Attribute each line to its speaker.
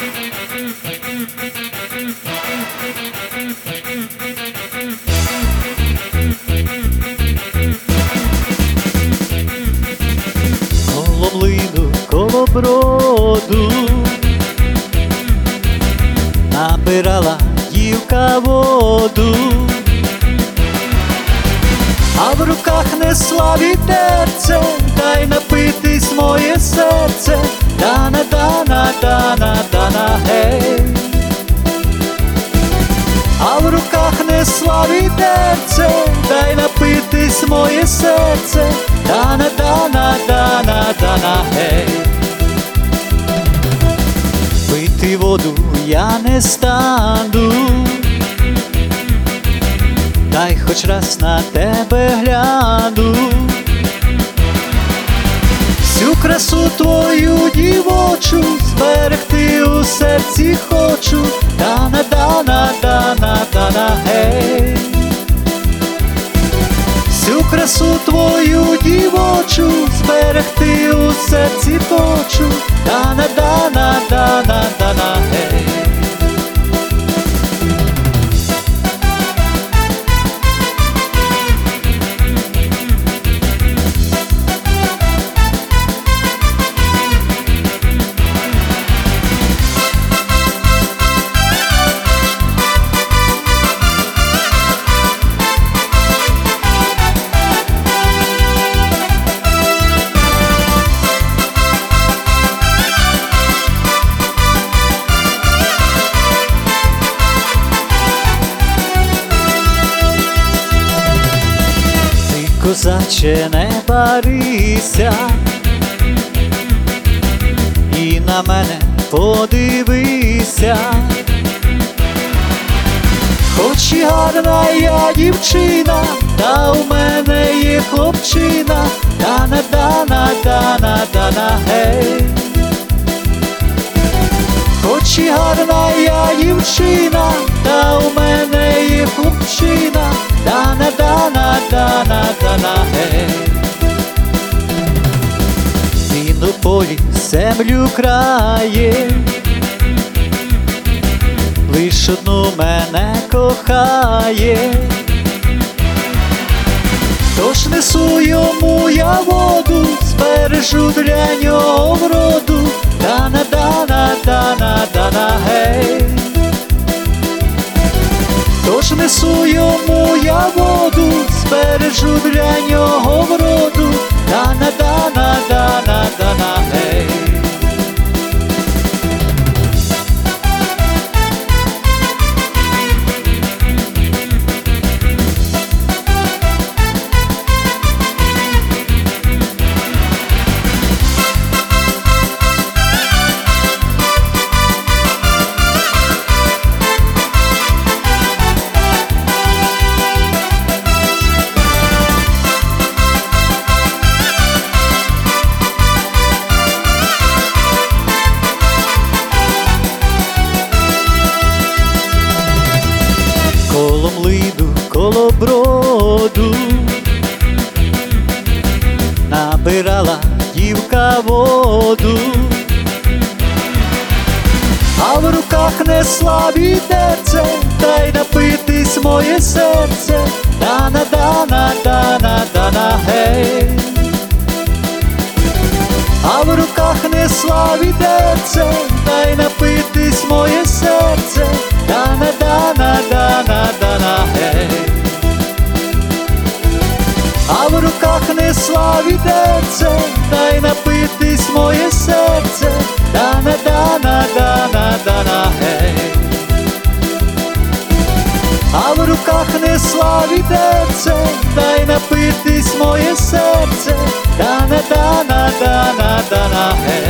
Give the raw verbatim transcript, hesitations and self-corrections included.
Speaker 1: Коло млину, коло броду набирала дівка воду, а в руках несла відерце, дай напитись моє серце, дана, дана, дана, дана, гей. А в руках несла відерце, дай напитись моє серце, дана, дана, дана, дана, гей. Пити воду я не стану, дай хоч раз на тебе гляну. Всю красу твою дівочу зберегти у серці хочу, дана, дана, дана, дана, гей. Всю красу твою дівочу зберегти у серці хочу, дана, дана, дана, дана, гей. Козаче, не барися і на мене подивися, хоч і гарна я дівчина, та у мене є хлопчина, дана, дана, дана, дана, гей. Хоч і гарна я дівчина, та у мене є хлопчина, дана, дана, дана, дана, гей. Він у полі землю крає, лиш одну мене кохає, тож несу йому я воду, збережу для нього вроду, дана, дана, дана, дана, гей. Тож несу йому я воду, збережу для нього вроду, дана, дана, дана, дана, гей. Коло млину, коло броду набирала дівка воду, а в руках несла відерце, дай напитись моє серце, дана, дана, дана, дана, гей. А в руках несла відерце, дай напитись моє серце, дана, дана, дана, дана, гей. А в руках несла відерце, дай напитись моє серце, дана, дана, дана, дана, гей. А в руках несла відерце, дай напитись моє серце, дана, дана, дана, дана, гей.